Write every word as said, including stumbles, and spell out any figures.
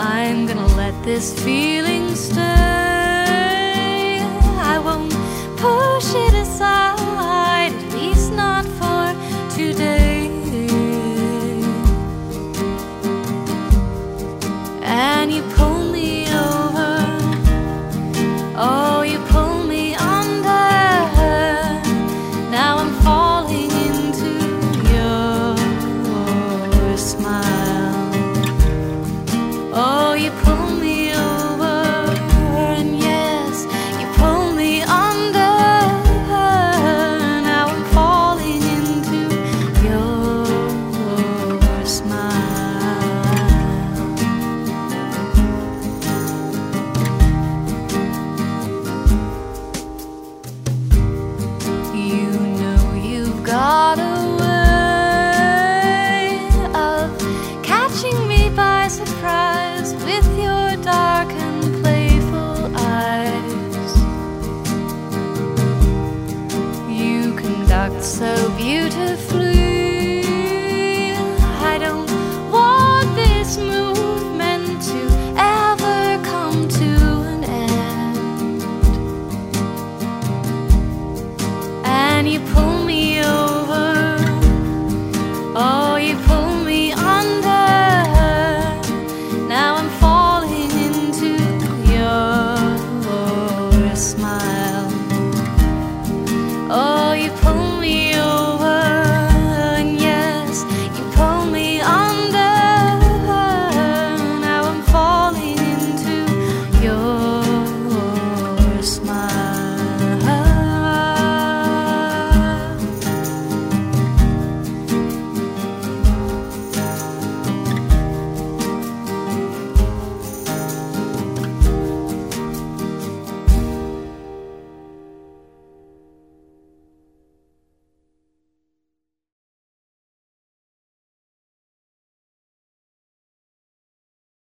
I'm gonna let this feeling stay. I won't push it aside, at least not for today. And you pull me over, oh, you pull me under. Now I'm falling into your smile. Oh, you pull me over, and yes, you pull me under. Now I'm falling into your smile. You know you've got a way of catching me by surprise with your dark and playful eyes. You conduct so beautifully,